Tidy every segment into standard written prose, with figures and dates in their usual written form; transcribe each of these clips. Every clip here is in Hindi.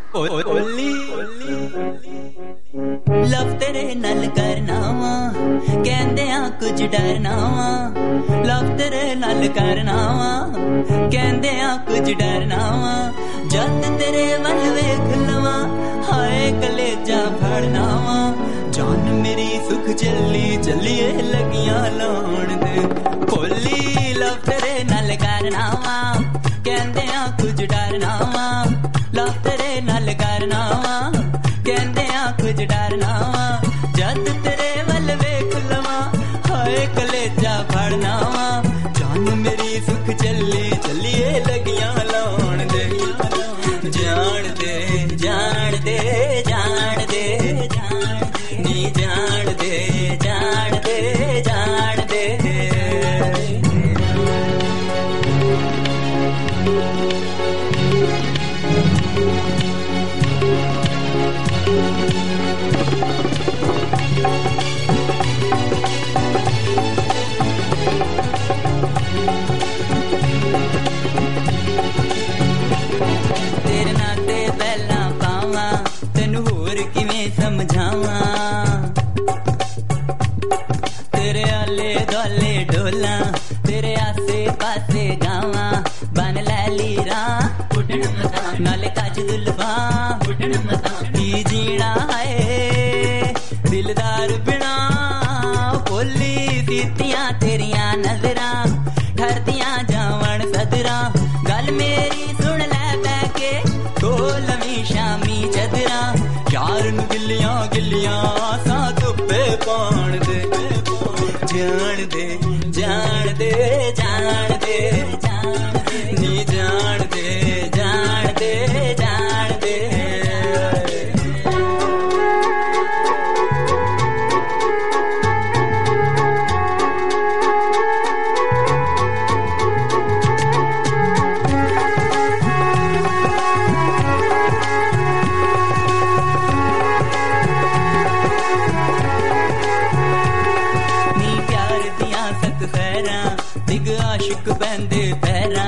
ओली लव तेरे नल करना वा कहंदे आ कुछ डरना वा लव तेरे नल करना वा कहंदे आ कुछ डरना वा जद तेरे वल वेख लवा हाय कलेजा फड़ना वा जान मेरी सुख चली चलिए लगियां लाउण दे ओली लव तेरे नल करना वा कहंदे आ कुछ डरना वा लव तेरे नल करना वा कहंदे आ कुछ डरना वा जद तेरे वल वेख लवा हाय कलेजा फड़ना वा जान मेरी सुख चली चलिए लगियां लाउण दे जान दे जान दे जान दे नी जान दे जान दे जान दे तेरे नाते पहला पावा तेनू होर किवें समझावा तेरे आले दुआले डोला तेरे आसे पासे गावा बन लै लीरा उडण मता नाले काज दुल्फा उडण मता की जीना है दिलदार बिना बोली सीतियां तेरियां नजरां ठरदियां जावण सदरा गल मेरी सुन लै बैके ढोलवी शामी चदरा यार नू गिल्लियां गिल्लियां सा धुप्पे पाण दे जान दे जान दे जान दे नी जान दे जान दे जान दे दिग आशिक बंदे पैरा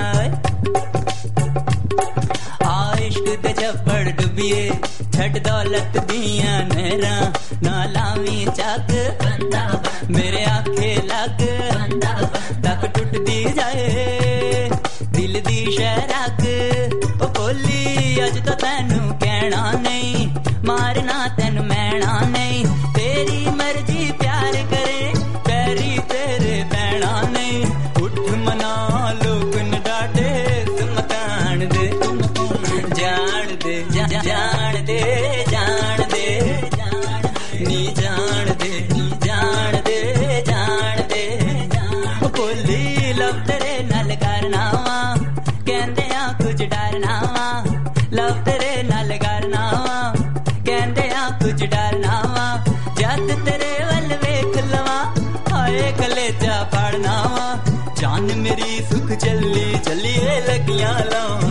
आशिक दे जबड़ डुबिए छड़ दौलत दियां नहरा ना लावी चक मेरे आखे लग तक टुटदी जाए दिल दी शहरक ओ बोली अज तो तैनू कहना नहीं मारना तैनू मैना नहीं तेरी मर्जी प्यार करे पैरी तेरे बैना नहीं उठ मना लोग न डाटे मकान दे जान दे जान दे जान दे नी जान दे जान दे जान दे बोली लव तेरे नल करना वा कहंदे आ कुछ डरना वा लव तेरे नल करना वा कहंदे आ कुछ डरना वा जद तेरे वल वेख लवा हाय कलेजा फड़ना वा जान मेरी सुख चली चलिए लगियां लाउण